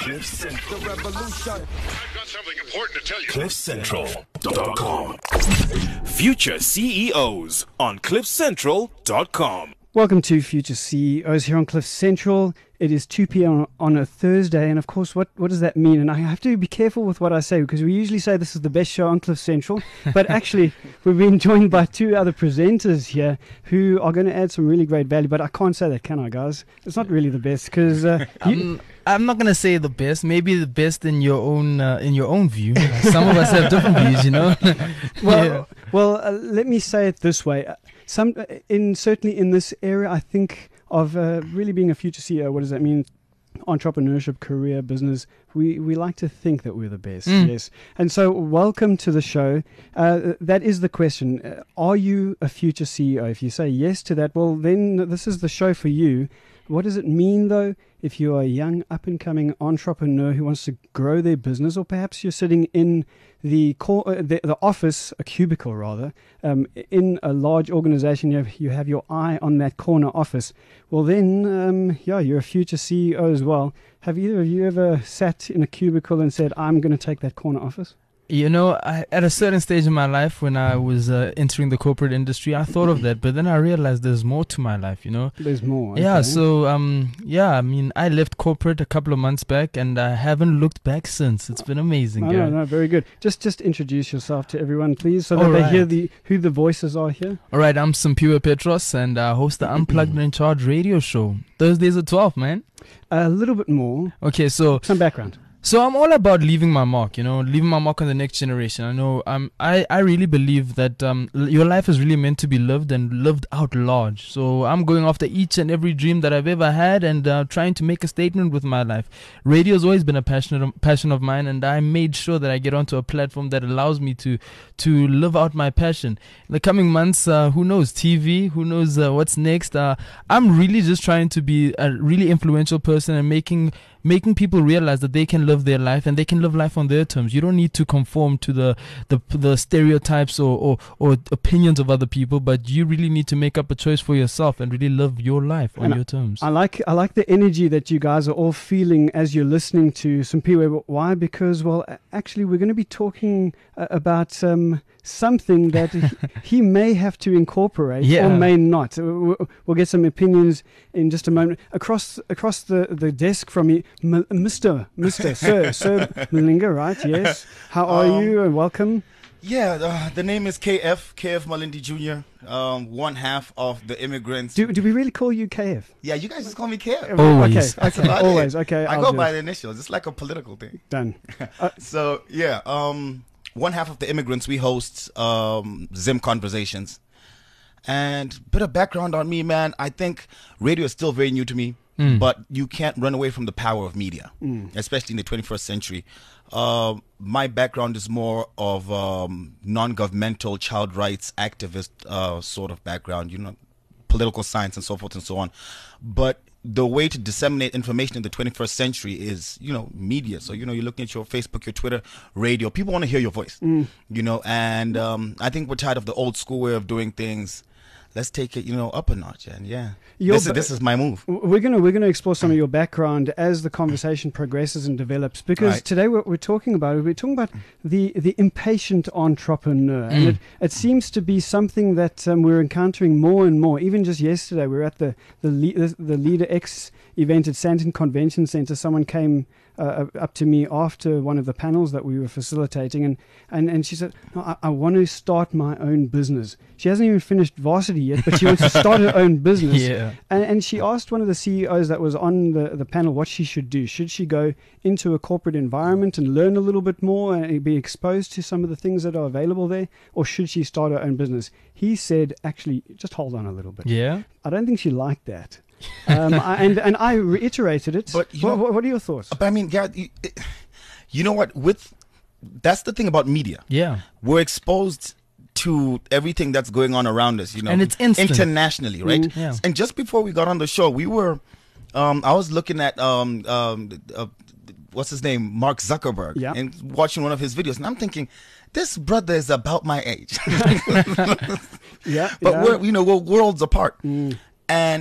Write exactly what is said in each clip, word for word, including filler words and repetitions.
Cliff Central. The revolution. I've got something important to tell you. cliff central dot com. Future C E Os on cliff central dot com. Welcome to Future C E Os here on Cliff Central. It is two p.m. on a Thursday, and of course, what, what does that mean? And I have to be careful with what I say, because we usually say this is the best show on Cliff Central, but actually, we've been joined by two other presenters here who are going to add some really great value, but I can't say that, can I, guys? It's not really the best, because... Uh, I'm, I'm not going to say the best, maybe the best in your own uh, in your own view. Some of us have different views, you know? well, yeah. well uh, let me say it this way. Some, in certainly in this area, I think of uh, really being a future C E O. What does that mean? Entrepreneurship, career, business. We we like to think that we're the best, Mm. yes. And so, welcome to the show. Uh, that is the question. Uh, are you a future C E O? If you say yes to that, well, then this is the show for you. What does it mean, though, if you are a young, up-and-coming entrepreneur who wants to grow their business, or perhaps you're sitting in the cor- uh, the, the office, a cubicle rather, um, in a large organization, you have, you have your eye on that corner office, well then, um, yeah, you're a future C E O as well. Have either of you ever sat in a cubicle and said, I'm going to take that corner office? You know, I, at a certain stage in my life when I was uh, entering the corporate industry, I thought of that, but then I realized there's more to my life, you know? There's more. Yeah, okay. so, um, yeah, I mean, I left corporate a couple of months back, and I haven't looked back since. It's been amazing, No, Gary. no, no, very good. Just just introduce yourself to everyone, please, so that All they hear right. the who the voices are here. All right, I'm Simpiwe Petros, and I host the Unplugged and In Charge radio show. Thursdays at twelve, man. A little bit more. Okay, so... Some background. So I'm all about leaving my mark, you know, leaving my mark on the next generation. I know um, I, I really believe that um, l- your life is really meant to be lived and lived out large. So I'm going after each and every dream that I've ever had and uh, trying to make a statement with my life. Radio has always been a passion, passion of mine, and I made sure that I get onto a platform that allows me to to live out my passion. In the coming months, uh, who knows, T V, who knows uh, what's next. Uh, I'm really just trying to be a really influential person and making making people realize that they can live their life and they can live life on their terms. You don't need to conform to the the, the stereotypes or, or, or opinions of other people, but you really need to make up a choice for yourself and really live your life on And your terms. I like I like the energy that you guys are all feeling as you're listening to Simpiwe. Why? Because, well, a- actually, we're going to be talking uh, about um, something that he, he may have to incorporate Yeah. or may not. Uh, We'll, we'll get some opinions in just a moment. Across across the, the desk from me, M- Mister Mister Sir Sir Malinga, right? Yes. How are Um, you? And welcome. Yeah, uh, the name is K F, K F Malindi Junior, um, one half of the immigrants. Do do we really call you K F? yeah, you guys just call me K F. Always. Okay. Okay. about it. Always. Okay. I I'll go do by it. the initials. It's like a political thing. Done. So, yeah, um, one half of the immigrants, we host um, Zim Conversations. And bit of background on me, man. I think radio is still very new to me, Mm. but you can't run away from the power of media, especially in the twenty-first century. Uh, my background is more of um, non-governmental child rights activist uh, sort of background, you know, political science and so forth and so on. But the way to disseminate information in the twenty-first century is, you know, media. So, you know, you're looking at your Facebook, your Twitter, radio. People want to hear your voice, you know, and um, I think we're tired of the old school way of doing things. Let's take it, you know, up a notch. And yeah, Your this is, ba- this is my move. We're gonna we're gonna explore some of your background as the conversation progresses and develops. Because Right. today what we're talking about we're talking about the the impatient entrepreneur, and Mm. it, it seems to be something that um, we're encountering more and more. Even just yesterday, we were at the the Le- the, the Leader X event at Sandton Convention Center. Someone came uh, up to me after one of the panels that we were facilitating, and and, and she said, no, I, I want to start my own business. She hasn't even finished varsity yet, but she wants to start her own business. Yeah. And, and she asked one of the C E Os that was on the, the panel what she should do. Should she go into a corporate environment and learn a little bit more and be exposed to some of the things that are available there? Or should she start her own business? He said, actually, just hold on a little bit. Yeah. I don't think she liked that. um, I, and, and I reiterated it. But, you what, know- what, what are your thoughts? But I mean, yeah, you, you know what? With that's the thing about media. Yeah. We're exposed to everything that's going on around us, you know, And it's instant. internationally, right? Mm, yeah. And just before we got on the show, we were, um, I was looking at, um, um, uh, what's his name, Mark Zuckerberg, Yeah. and watching one of his videos, and I'm thinking, this brother is about my age, Yeah, but yeah. we're, you know, we're worlds apart, Mm. and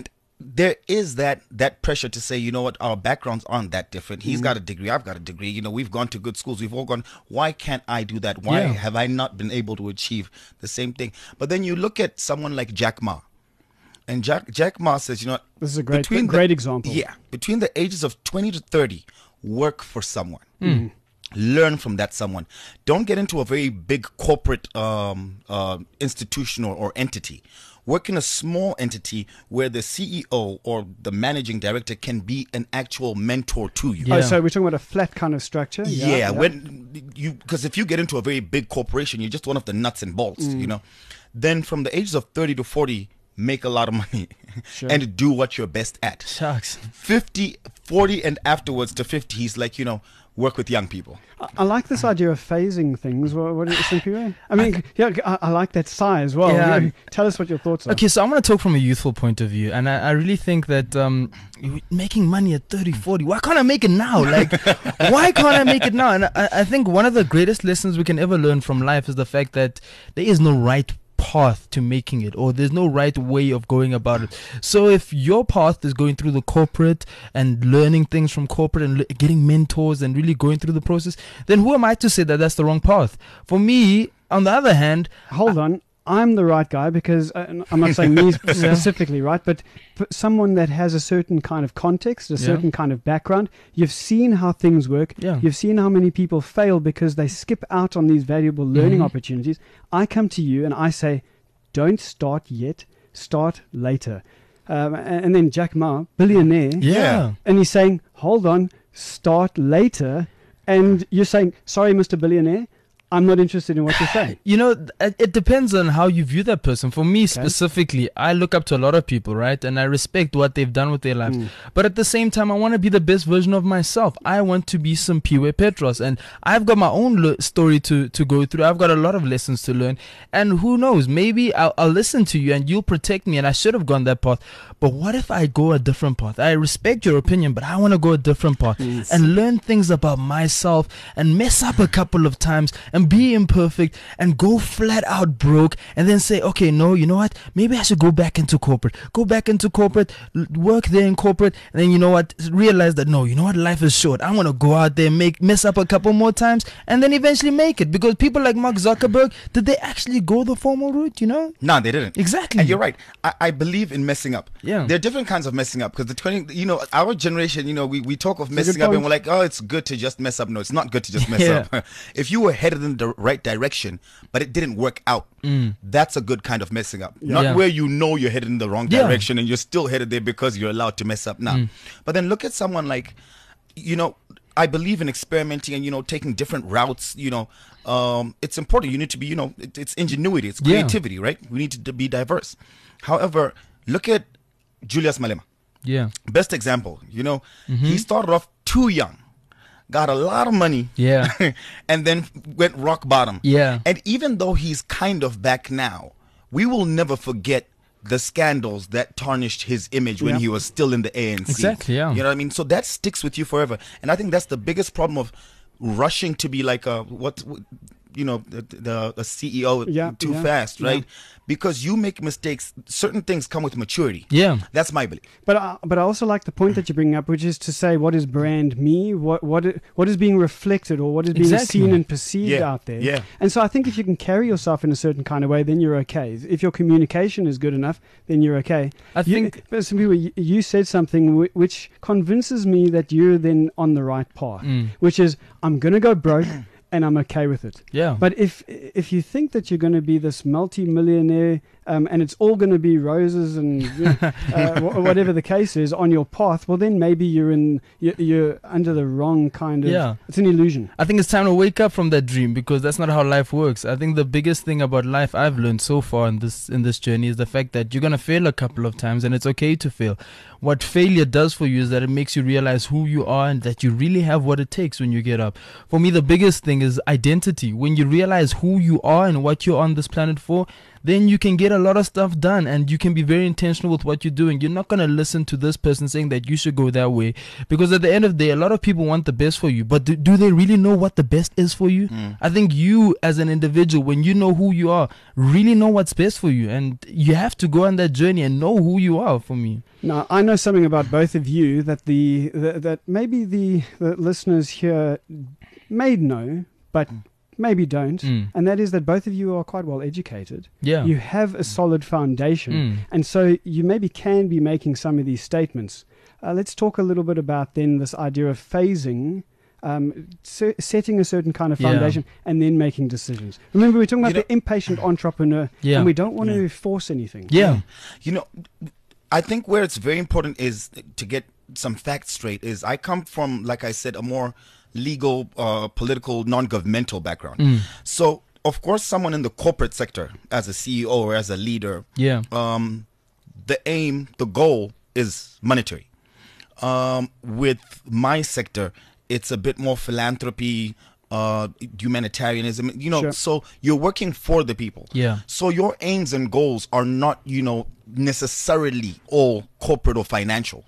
there is that that pressure to say, you know what, our backgrounds aren't that different. He's got a degree, I've got a degree. You know, we've gone to good schools, we've all gone. Why can't I do that? Why Yeah. have I not been able to achieve the same thing? But then you look at someone like Jack Ma, and Jack Jack Ma says, you know, what, This is a great, between great the- example. Yeah, between the ages of twenty to thirty, work for someone. Learn from that someone. Don't get into a very big corporate um, uh, institution or, or entity. Work in a small entity where the C E O or the managing director can be an actual mentor to you. Oh, Yeah. so we're talking about a flat kind of structure? Yeah, when you because if you get into a very big corporation, you're just one of the nuts and bolts, Mm. you know. Then from the ages of thirty to forty, make a lot of money Sure. and do what you're best at. Shucks. fifty, forty, and afterwards to fifty, he's like, you know, work with young people. I, I like this idea of phasing things. What, what do you think, Pierre? I mean, yeah, I, I like that sigh as well. Yeah. Yeah. Tell us what your thoughts are. Okay, so I'm going to talk from a youthful point of view. And I, I really think that um, you- making money at thirty, forty, why can't I make it now? Like, why can't I make it now? And I, I think one of the greatest lessons we can ever learn from life is the fact that there is no right path to making it, or there's no right way of going about it. So if your path is going through the corporate and learning things from corporate and le- getting mentors and really going through the process, then who am I to say that that's the wrong path? For me, on the other hand, Hold on. I'm the right guy because uh, n- I'm not saying me specifically, right? But p- someone that has a certain kind of context, a Yeah. certain kind of background. You've seen how things work. Yeah. You've seen how many people fail because they skip out on these valuable learning Mhm. opportunities. I come to you and I say, don't start yet, start later. Um, a- and then Jack Ma, billionaire, yeah. and he's saying, hold on, start later. And you're saying, sorry, Mister Billionaire, I'm not interested in what you're saying. You know, th- it it depends on how you view that person. For me specifically, I look up to a lot of people, right? And I respect what they've done with their lives. Mm. But at the same time, I want to be the best version of myself. I want to be some Piwe Petros. And I've got my own lo- story to, to go through. I've got a lot of lessons to learn. And who knows, maybe I'll, I'll listen to you and you'll protect me. And I should have gone that path. But what if I go a different path? I respect your opinion, but I want to go a different path and learn things about myself and mess up a couple of times and be imperfect and go flat out broke and then say, okay, no, you know what? Maybe I should go back into corporate. Go back into corporate, l- work there in corporate, and then you know what? Realize that no, you know what? Life is short. I want to go out there, make mess up a couple more times, and then eventually make it. Because people like Mark Zuckerberg, did they actually go the formal route? You know? No, they didn't. Exactly. And you're right. I, I believe in messing up. Yeah. There are different kinds of messing up because the twenty, you know, our generation, you know, we, we talk of It's a good messing up and point. we're like, oh, it's good to just mess up. No, it's not good to just mess Yeah. up. If you were headed in the right direction, but it didn't work out, that's a good kind of messing up. Not Yeah. where you know you're headed in the wrong Yeah. direction and you're still headed there because you're allowed to mess up now. But then look at someone like, you know, I believe in experimenting and, you know, taking different routes, you know. Um, it's important. You need to be, you know, it, it's ingenuity, it's Yeah. creativity, right? We need to d- be diverse. However, look at Julius Malema. Yeah. Best example, you know, he started off too young, got a lot of money, Yeah. and then went rock bottom. Yeah. And even though he's kind of back now, we will never forget the scandals that tarnished his image when Yeah. he was still in the A N C. Exactly, yeah. You know what I mean? So that sticks with you forever. And I think that's the biggest problem of rushing to be like a what you know the, the a C E O Yeah, too yeah, fast, yeah. right? Because you make mistakes. Certain things come with maturity. Yeah. That's my belief. But I, but I also like the point that you bring up, which is to say, what is brand me? What what i- what is being reflected or what is being Exactly. seen and perceived Yeah, out there? yeah. And so I think if you can carry yourself in a certain kind of way, then you're okay. If your communication is good enough, then you're okay. I You- think. but some people, you, you said something whi- which convinces me that you're then on the right path, Mm, which is I'm gonna go broke. And I'm okay with it. yeah. But if if you think that you're going to be this multi-millionaire um, and it's all going to be roses and you know, uh, wh- whatever the case is on your path, well then maybe you're in you're, you're under the wrong kind of. Yeah. It's an illusion. I think it's time to wake up from that dream because that's not how life works. I think the biggest thing about life I've learned so far in this in this journey is the fact that you're gonna fail a couple of times and it's okay to fail. What failure does for you is that it makes you realize who you are and that you really have what it takes when you get up. For me, the biggest thing is identity. When you realize who you are and what you're on this planet for, then you can get a lot of stuff done, and you can be very intentional with what you're doing. You're not going to listen to this person saying that you should go that way, because at the end of the day, a lot of people want the best for you, but do, do they really know what the best is for you? Mm. I think you as an individual, when you know who you are, really know what's best for you, and you have to go on that journey and know who you are. For me, Now, I know something about both of you that the, the that maybe the, the listeners here may know, but maybe don't, Mm. and that is that both of you are quite well educated. yeah, You have a solid foundation, Mm. and so you maybe can be making some of these statements. Uh, let's talk a little bit about then this idea of phasing. Um, se- setting a certain kind of Yeah. foundation and then making decisions. Remember, we're talking about You know- the impatient entrepreneur, Yeah. and we don't want Yeah. to force anything. yeah, You know, I think where it's very important is to get some facts straight. Is I come from, like I said, a more legal, uh, political, non-governmental background. Mm. So, of course, someone in the corporate sector, as a C E O or as a leader, yeah, um, the aim, the goal is monetary. Um, with my sector, it's a bit more philanthropy, uh, humanitarianism, you know, Sure. so you're working for the people. Yeah. So your aims and goals are not, you know, necessarily all corporate or financial.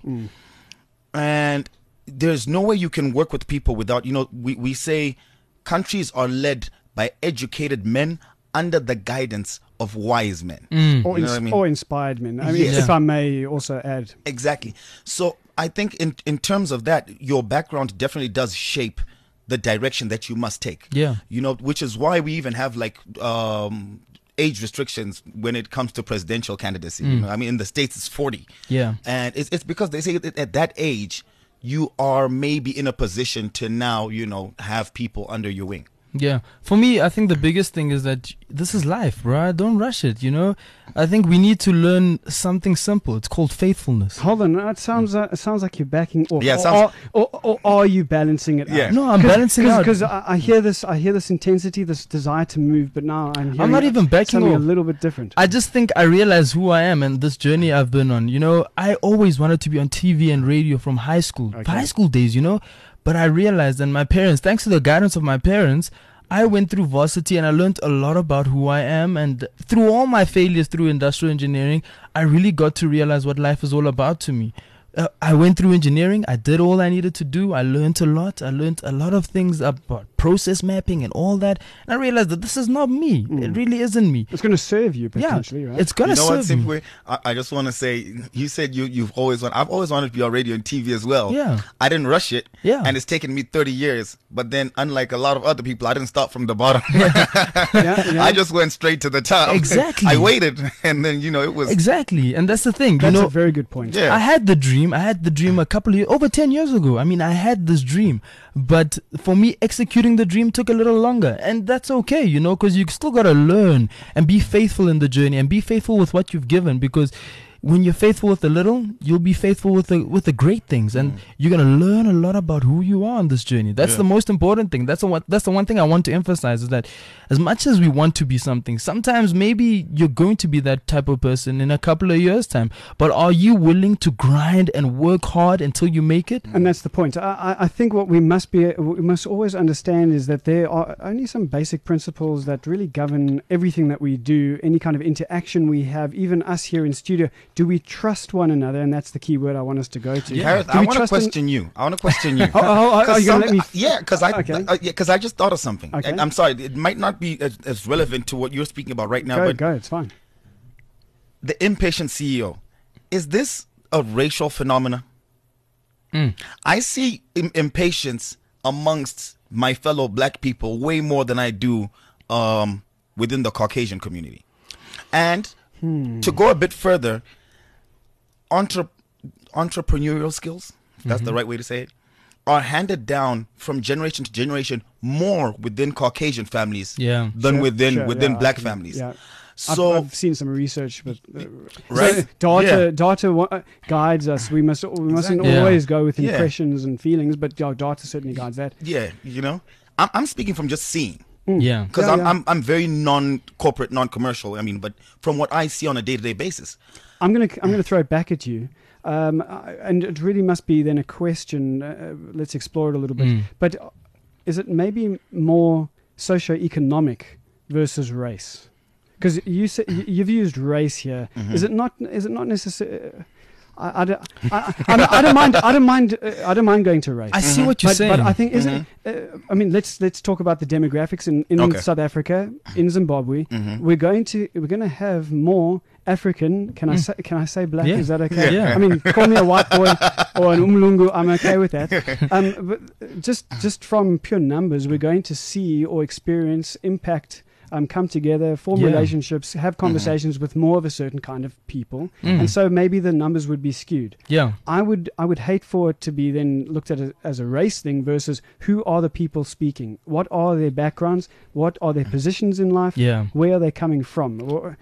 And there's no way you can work with people without, you know, we, we say countries are led by educated men under the guidance of wise men. Or, You know ins- what I mean? or inspired men. I mean, Yes. if I may also add. Exactly. So I think in, in terms of that, your background definitely does shape the direction that you must take. Yeah. You know, which is why we even have like um, age restrictions when it comes to presidential candidacy. You know, I mean, in the States, it's forty. Yeah. And it's, it's because they say that at that age, you are maybe in a position to now, you know, have people under your wing. Yeah, for me, I think the biggest thing is that this is life, bro. Don't rush it. You know, I think we need to learn something simple. It's called faithfulness. Hold on, it sounds uh, it sounds like you're backing off. Yeah, it or, sounds- or, or, or are you balancing it Yeah. out? No, I'm balancing out. Because I, I hear this, I hear this intensity, this desire to move, but now I'm hearing not even backing something off. a little bit different. I just think I realize who I am and this journey I've been on. You know, I always wanted to be on T V and radio from high school, Okay. high school days, you know. But I realized, and my parents, thanks to the guidance of my parents, I went through varsity and I learned a lot about who I am. And through all my failures through industrial engineering, I really got to realize what life is all about to me. Uh, I went through engineering. I did all I needed to do. I learned a lot. I learned a lot of things about process mapping and all that. And I realized that this is not me. It really isn't me. It's going to serve you Yeah, potentially, right? it's gonna You know what, serve me. Simply, I, I just want to say, you said you, you've always wanted, I've always wanted to be on radio and T V as well. Yeah. I didn't rush it. Yeah. And it's taken me thirty years. But then, unlike a lot of other people, I didn't start from the bottom. yeah, yeah. I just went straight to the top. Exactly. I waited. And then, you know, it was. Exactly, and that's the thing. That's you know, a very good point. Yeah. I had the dream. I had the dream a couple of years, over ten years ago. I mean, I had this dream, but for me, executing the dream took a little longer, and that's okay, you know, because you still gotta learn and be faithful in the journey and be faithful with what you've given, because when you're faithful with the little, you'll be faithful with the with the great things, and you're gonna learn a lot about who you are on this journey. That's Yeah. the most important thing. That's the one. That's the one thing I want to emphasize, is that as much as we want to be something, sometimes maybe you're going to be that type of person in a couple of years' time. But are you willing to grind and work hard until you make it? And that's the point. I, I I think what we must be, we must always understand is that there are only some basic principles that really govern everything that we do, any kind of interaction we have, even us here in studio. Do we trust one another? And that's the key word I want us to go to. Harris, Do I we want to trust an- question you. I want to question you. Oh, oh, oh, are you going to let me? Some- yeah, because I, Okay. uh, yeah, 'cause I just thought of something. Okay. And I'm sorry, it might not be as, as relevant to what you're speaking about right now, Go, but go. It's fine. the impatient C E O, is this a racial phenomena? Mm. I see im- impatience amongst my fellow black people way more than I do um, within the Caucasian community. And to go a bit further, entre- entrepreneurial skills, if that's the right way to say it, are handed down from generation to generation more within Caucasian families Yeah. than Sure, within sure, within yeah, black I can- families. yeah. So I've, I've seen some research, but uh, Right? so data Yeah. data wa- uh, guides us. We must we mustn't Exactly. Yeah. always go with Yeah. impressions and feelings, but yeah, data certainly guides that. yeah, you know, I'm, I'm speaking from just seeing. Yeah. Because Yeah, I'm, yeah. I'm I'm very non-corporate, non-commercial. I mean, but from what I see on a day-to-day basis, I'm gonna I'm gonna throw it back at you, um, I- and it really must be then a question. Uh, let's explore it a little bit. Mm. But is it maybe more socio-economic versus race? because you say, y- you've used race here. Mm-hmm. Is it not? Is it not necessary? I, I, don't, I, I, don't- I don't mind. I don't mind. Uh, I don't mind going to race. I see what you're but, saying. but I think is it? Uh, I mean, let's let's talk about the demographics in, in Okay. South Africa, in Zimbabwe. Mm-hmm. We're going to we're going to have more African. Can I Mm. say can I say black? Yeah. Is that okay? Yeah. I mean, call me a white boy or an umlungu. I'm okay with that. Um, but just just from pure numbers, we're going to see or experience impact. Um, come together, form Yeah. relationships, have conversations with more of a certain kind of people, Mm. and so maybe the numbers would be skewed. Yeah. I would I would hate for it to be then looked at as, as a race thing versus who are the people speaking, what are their backgrounds, what are their positions in life, Yeah. where are they coming from. Or,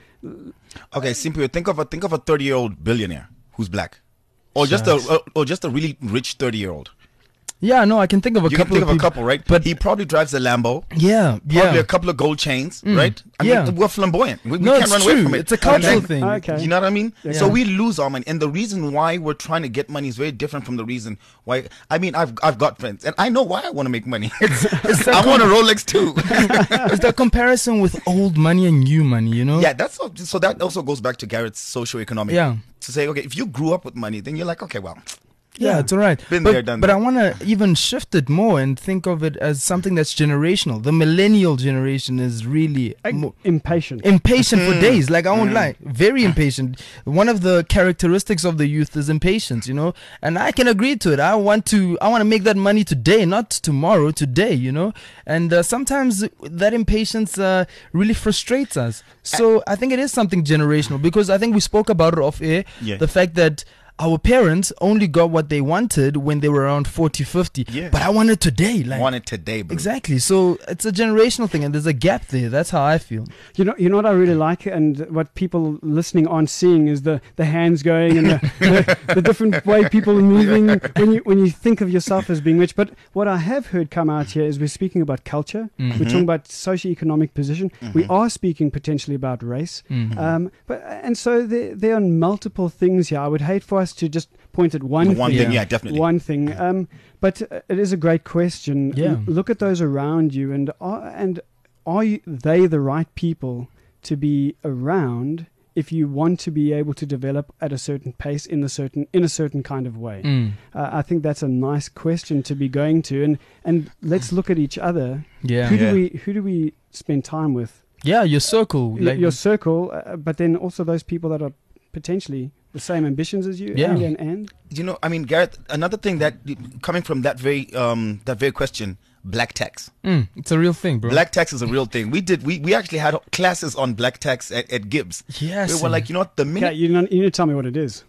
Okay, simply think of a think of a thirty year old billionaire who's black, or just a Shucks. uh, or just a really rich thirty year old. Yeah, no, I can think of a You can couple think of of a people. couple, right? but- But he probably drives a Lambo. Yeah, Probably yeah. a couple of gold chains, Mm, right? I yeah. mean, we're flamboyant. We, we No, can't it's run away true. from it. It's a cultural Okay? thing. Okay. You know what I mean? Yeah. So we lose our money, and the reason why we're trying to get money is very different from the reason why. I mean, I've I've got friends, and I know why I want to make money. It's, it's, I want a Rolex too. It's the comparison with old money and new money, you know? Yeah, that's so, so. That also goes back to Garrett's socio-economic. Yeah. To say, okay, if you grew up with money, then you're like, okay, well, Yeah, it's all right. Been but, there, done But that. I want to even shift it more and think of it as something that's generational. The millennial generation is really mo- impatient. impatient Mm-hmm. for days. Like, I won't lie, very impatient. One of the characteristics of the youth is impatience, you know, and I can agree to it. I want to, I want to make that money today, not tomorrow, today, you know, and uh, sometimes that impatience uh, really frustrates us. So I think it is something generational because I think we spoke about it off air. Yeah. The fact that our parents only got what they wanted when they were around forty, fifty. Yeah. But I want it today. Like, want it today, bro. exactly. So it's a generational thing, and there's a gap there. That's how I feel. You know, you know what I really like, and what people listening aren't seeing is the, the hands going and the, the, the different way people are moving when you when you think of yourself as being rich. But what I have heard come out here is we're speaking about culture, Mm-hmm. we're talking about socioeconomic position, we are speaking potentially about race, Mhm. um, but and so there there are multiple things here. I would hate for us to just point at one One thing. thing, Yeah. yeah, definitely. One thing, um, but uh, it is a great question. Yeah. L- look at those around you, and are and are you, they the right people to be around if you want to be able to develop at a certain pace in a certain in a certain kind of way? Mm. Uh, I think that's a nice question to be going to, and and let's look at each other. Yeah. Who Yeah. do we who do we spend time with? Yeah, your circle. Y- Like, Your circle, uh, but then also those people that are potentially the same ambitions as you. Yeah. and and, and. You know, I mean, Garrett. Another thing that coming from that very um that very question, black tax. mm, it's a real thing, bro. Black tax is a real thing. We did. We, we actually had classes on black tax at, at Gibbs. Yes. We were like, you know what? The minute Okay, you know, you need to tell me what it is.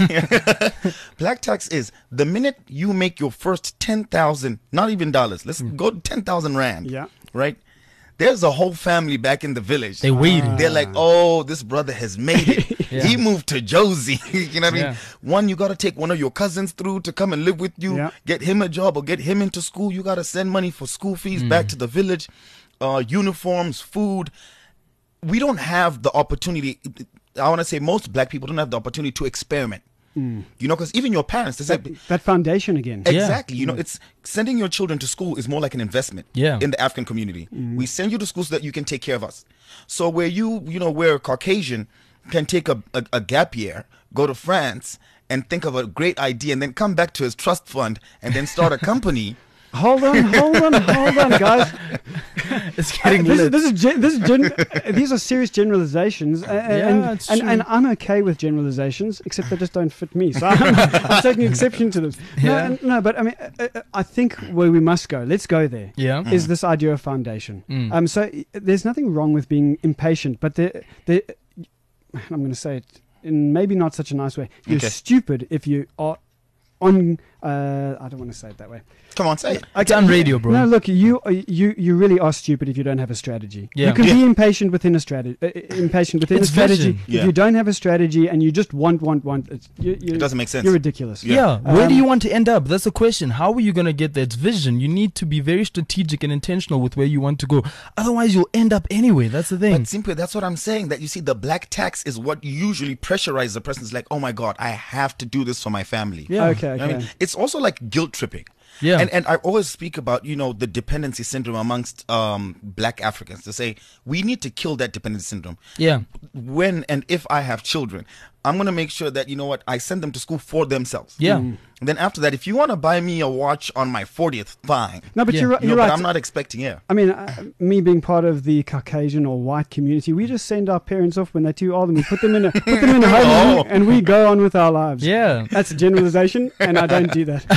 black tax is the minute you make your first ten thousand, not even dollars. Let's go to ten thousand rand. Yeah. Right. There's a whole family back in the village. They waiting. They're like, oh, this brother has made it. Yeah. He moved to Josie. You know what I Yeah. mean? One, you got to take one of your cousins through to come and live with you, Yeah. get him a job or get him into school. You got to send money for school fees Mm. back to the village, uh, uniforms, food. We don't have the opportunity. I want to say most black people don't have the opportunity to experiment. You know, because even your parents, they say, that, that foundation again. Yeah. exactly. You know, it's sending your children to school is more like an investment Yeah. in the African community. We send you to school so that you can take care of us. So where you, you know, where a Caucasian can take a, a, a gap year, go to France and think of a great idea and then come back to his trust fund and then start a company. Hold on, hold on, hold on, guys. It's getting This, is- lit. this is gen- this is gen- these are serious generalizations, uh, and, Yeah, it's and true. and I'm okay with generalizations, except they just don't fit me. So I'm, I'm taking exception to this. No, Yeah. and- no, but I mean, uh, uh, I think where we must go. Let's go there. Yeah. Is this idea of foundation? Mm. Um, so uh, there's nothing wrong with being impatient, but there, there, I'm going to say it in maybe not such a nice way. You're Okay. stupid if you are on. Uh, I don't want to say it that way. Come on, say it. It's on radio, bro. No, look, you you you really are stupid if you don't have a strategy. Yeah. You can Yeah. be impatient within a strategy. Uh, impatient within It's a strategy. vision. If Yeah. you don't have a strategy and you just want, want, want, it's, you, you, It doesn't make sense. You're ridiculous. Yeah. Yeah. Where do Um, you want to end up? That's the question. How are you going to get that vision? You need to be very strategic and intentional with where you want to go. Otherwise, you'll end up anyway. That's the thing. But simply, that's what I'm saying. That you see, the black tax is what usually pressurizes the person. It's like, oh my God, I have to do this for my family. Yeah. Okay. You know Okay. what I mean? It's also like guilt tripping. Yeah. And and I always speak about, you know, the dependency syndrome amongst um, black Africans, to say we need to kill that dependency syndrome. Yeah. When and if I have children, I'm going to make sure that, you know what, I send them to school for themselves. Yeah. And then after that, if you want to buy me a watch on my fortieth, fine. No, but Yeah. you're, right- You you're know, right. but I'm not expecting, yeah. I mean, uh, me being part of the Caucasian or white community, we just send our parents off when they're too old and we put them in a, put them in a home and, we, and we go on with our lives. Yeah. That's a generalization, and I don't do that.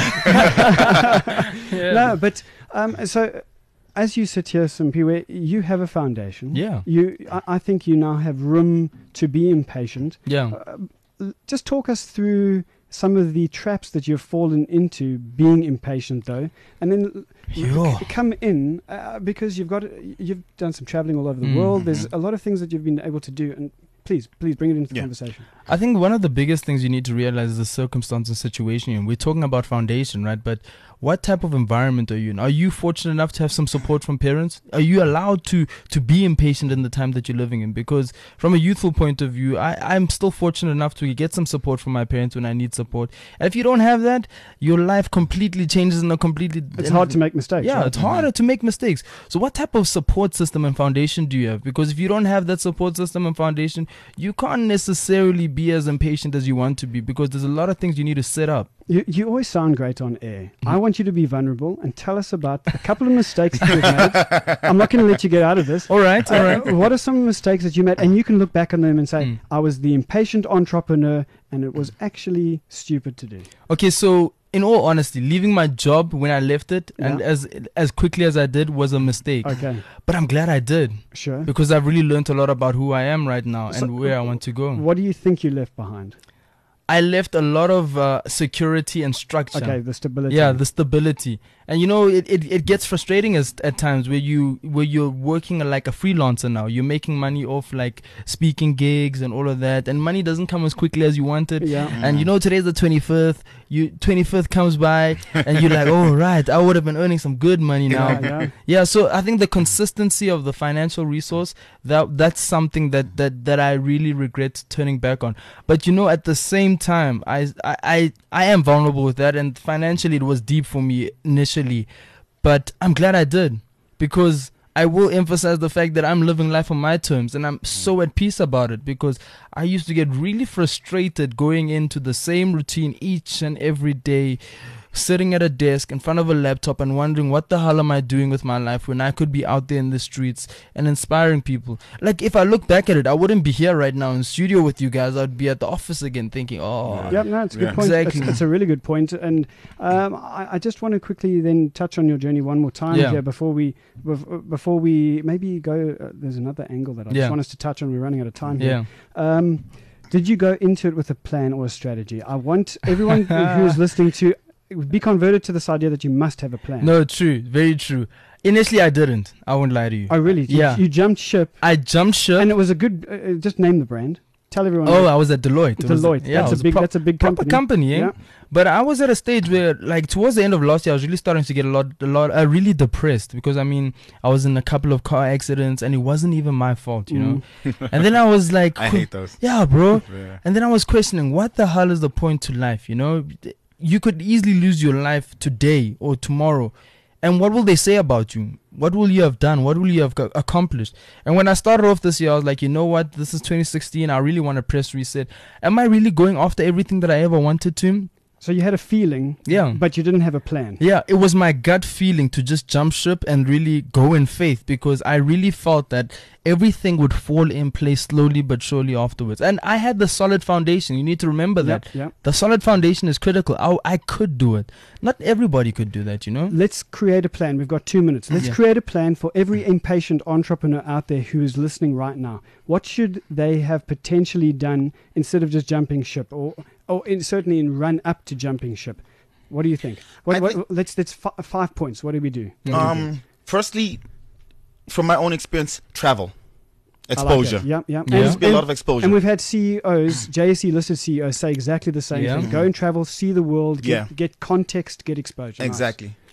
Yeah. No, but um, so as you sit here, Simpiwe, you have a foundation. Yeah. You, I, I think you now have room to be impatient. Yeah. L- Just talk us through some of the traps that you've fallen into being impatient, though, and then l- Yeah. c- come in uh, because you've got you've done some traveling all over the Mm. world. There's a lot of things that you've been able to do, and please, please bring it into the Yeah. conversation. I think one of the biggest things you need to realize is the circumstance and situation you're in. We're talking about foundation, right? But what type of environment are you in? Are you fortunate enough to have some support from parents? Are you allowed to to be impatient in the time that you're living in? Because from a youthful point of view, I, I'm still fortunate enough to get some support from my parents when I need support. And if you don't have that, your life completely changes in a completely... It's hard to make mistakes. Yeah, right? it's harder to make mistakes. So what type of support system and foundation do you have? Because if you don't have that support system and foundation, you can't necessarily be as impatient as you want to be, because there's a lot of things you need to set up. You, you always sound great on air. Mm-hmm. I want you to be vulnerable and tell us about a couple of mistakes that you've made. I'm not going to let you get out of this. All right, all right. Uh, what are some mistakes that you made? And you can look back on them and say, Mm. I was the impatient entrepreneur and it was actually stupid to do. Okay, so in all honesty, leaving my job when I left it and Yeah. as as quickly as I did was a mistake. Okay, But I'm glad I did, sure. because I've really learned a lot about who I am right now So- and where I want to go. What do you think you left behind? I left a lot of uh, security and structure. Okay, the stability. Yeah, the stability. And you know, it, it, it gets frustrating as at times where you where you're working like a freelancer now. You're making money off like speaking gigs and all of that, and money doesn't come as quickly as you wanted. Yeah. And you know, today's the twenty-fifth. You twenty-fifth comes by, and you're like, oh right, I would have been earning some good money now. Yeah, yeah. Yeah, so I think the consistency of the financial resource, that that's something that, that, that I really regret turning back on. But you know, at the same time, I, I, I, I am vulnerable with that, and financially it was deep for me initially. But I'm glad I did, because I will emphasize the fact that I'm living life on my terms, and I'm so at peace about it, because I used to get really frustrated going into the same routine each and every day, sitting at a desk in front of a laptop and wondering what the hell am I doing with my life when I could be out there in the streets and inspiring people. Like, if I look back at it, I wouldn't be here right now in studio with you guys. I'd be at the office again thinking, oh, Yep, no, it's a good Yeah. point. Exactly. It's, it's a really good point. And um, I, I just want to quickly then touch on your journey one more time Yeah. here before we bef- before we maybe go. Uh, there's another angle that I Yeah. just want us to touch on. We're running out of time here. yeah. Um, did you go into it with a plan or a strategy? I want everyone who is listening to be converted to this idea that you must have a plan. No, true. Very true. Initially, I didn't. I won't lie to you. Oh, really? You- Yeah. You, jumped ship, I jumped ship. and it was a good. Uh, uh, just name the brand. Tell everyone. Oh, that. I was at Deloitte. It was- Deloitte. yeah, that's it a was big. prop- that's a big proper company. company, eh? Yeah. But I was at a stage where, like, towards the end of last year, I was really starting to get a lot, a lot, uh, really depressed, because I mean, I was in a couple of car accidents, and it wasn't even my fault, you know. And then I was like, I hate those. yeah, bro. Yeah. And then I was questioning, what the hell is the point to life? You know, you could easily lose your life today or tomorrow. And what will they say about you? What will you have done? What will you have co- accomplished? And when I started off this year, I was like, you know what? This is twenty sixteen. I really want to press reset. Am I really going after everything that I ever wanted to? So you had a feeling, Yeah. but you didn't have a plan. Yeah, it was my gut feeling to just jump ship and really go in faith, because I really felt that everything would fall in place slowly but surely afterwards. And I had the solid foundation. You need to remember that. Yep, yep. The solid foundation is critical. I, I could do it. Not everybody could do that, you know? Let's create a plan. We've got two minutes. Let's Yeah. create a plan for every impatient entrepreneur out there who is listening right now. What should they have potentially done instead of just jumping ship, or or in, certainly in run up to jumping ship? What do you think? What, I what, think- let's let's fi- five points. What do we do? Um, firstly, from my own experience, travel, I like exposure. it. Yeah, yeah. Yeah. Needs And, to be a and- lot of exposure. and we've had C E Os, J S E listed C E Os, say exactly the same Yeah. thing. Go and travel, see the world, get, Yeah. get context, get exposure. Nice. Exactly.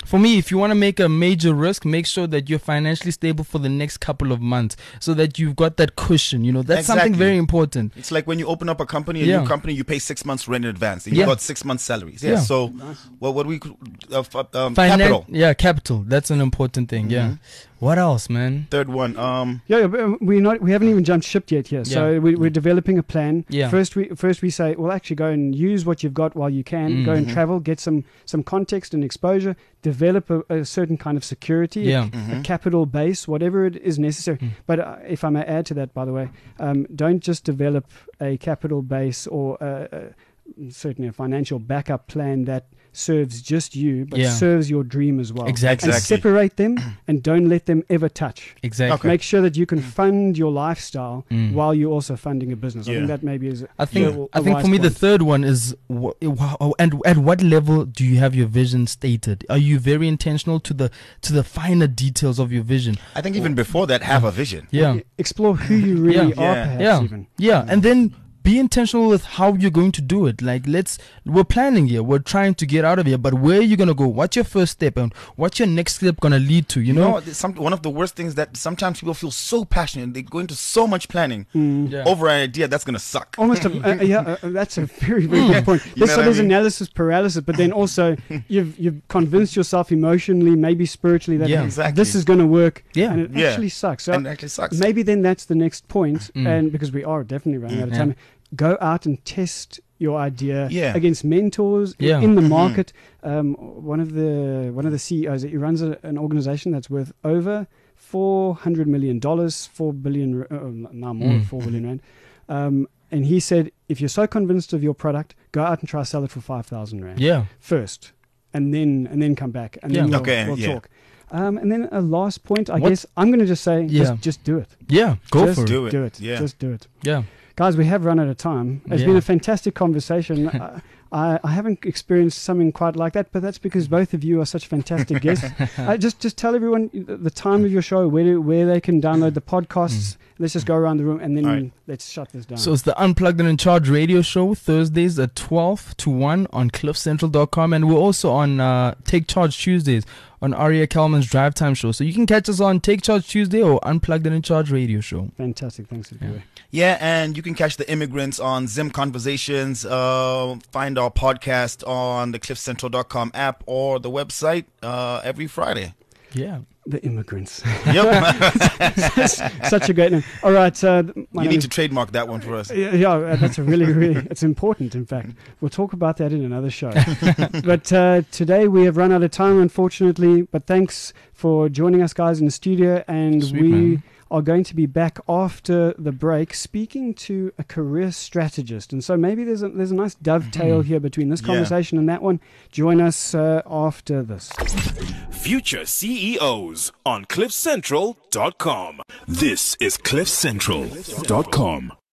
For me, if you want to make a major risk, make sure that you're financially stable for the next couple of months so that you've got that cushion. You know, that's Exactly. something very important. It's like when you open up a company, a Yeah. new company, you pay six months rent in advance, and Yeah. you got six months salaries. Yeah. Yeah. So, well, what we could, uh, f- um, Finan- capital. Yeah, capital. That's an important thing. Yeah. What else, man? Third one. Um, Yeah, but we're not. We haven't even jumped ship yet here. So Yeah. we, we're developing a plan. Yeah. First, we first we say, well, actually, go and use what you've got while you can. Go and Mhm. travel, get some some context and exposure. Develop a, a certain kind of security, Yeah. a, a capital base, whatever it is necessary. Mm. But uh, if I may add to that, by the way, um, don't just develop a capital base or uh, uh, certainly a financial backup plan that serves just you, but Yeah. serves your dream as well. Exactly. And Exactly. separate them and don't let them ever touch. Exactly. Okay. Make sure that you can fund your lifestyle Mm. while you're also funding a business. I Yeah. think that maybe is. I think a- I a think wise for me the point. third one is wh- wh- and at what level do you have your vision stated? Are you very intentional to the to the finer details of your vision? I think even before that, have a vision. Yeah. Explore who you really Yeah. are, Yeah. perhaps Yeah. even. Yeah, and then be intentional with how you're going to do it. Like, let's, we're planning here, we're trying to get out of here, but where are you going to go? What's your first step, and what's your next step going to lead to? You know? there's some, one of the worst things that sometimes people feel so passionate, they go into so much planning Yeah. over an idea that's going to suck. Almost, a, uh, yeah, uh, that's a very, very good point. You There's, know so what I there's mean? analysis paralysis, but then also you've you've convinced yourself emotionally, maybe spiritually, that Yeah. Exactly. this is going to work, Yeah. and it Yeah. actually sucks. So and it actually sucks. maybe then that's the next point, Mm. and because we are definitely running out of Yeah. time, go out and test your idea Yeah. against mentors i- Yeah. in the Mhm. market. Um, one of the one of the C E Os, he runs a, an organization that's worth over four hundred million dollars, four billion, uh, now more than Mm. four billion rand. Um, and he said, if you're so convinced of your product, go out and try sell it for five thousand rand Yeah. first, and then and then come back, and Yeah. then we'll, Okay, we'll yeah. talk. Um, and then a last point, I What- guess I'm going to just say, Yeah. just just do it. Yeah. Go just for do it. it. Do it. Yeah. Just do it. Yeah. Guys, we have run out of time. It's Yeah. been a fantastic conversation. I, I, I haven't experienced something quite like that, but that's because both of you are such fantastic guests. uh, just just tell everyone the the time of your show, where do, where they can download the podcasts. Let's just go around the room and then All right. let's shut this down. So it's the Unplugged and In Charge radio show, Thursdays at twelve to one on cliff central dot com. And we're also on uh, Take Charge Tuesdays on Aria Kalman's Drive Time show. So you can catch us on Take Charge Tuesday or Unplugged and In Charge radio show. Fantastic. Thanks, everybody. Yeah, and you can catch the immigrants on Zim Conversations. Uh, find our podcast on the cliff central dot com app or the website uh, every Friday. Yeah. The immigrants. Yep. Such a great name. All right. Uh, my you name need is- to trademark that one for us. Yeah, yeah, uh, that's a really, really, it's important, in fact. We'll talk about that in another show. But uh, today we have run out of time, unfortunately. But thanks for joining us, guys, in the studio. And Sweet, we man. are going to be back after the break speaking to a career strategist. And so maybe there's a, there's a nice dovetail here between this Yeah. conversation and that one. Join us uh, after this. Future C E Os on cliff central dot com. This is cliff central dot com.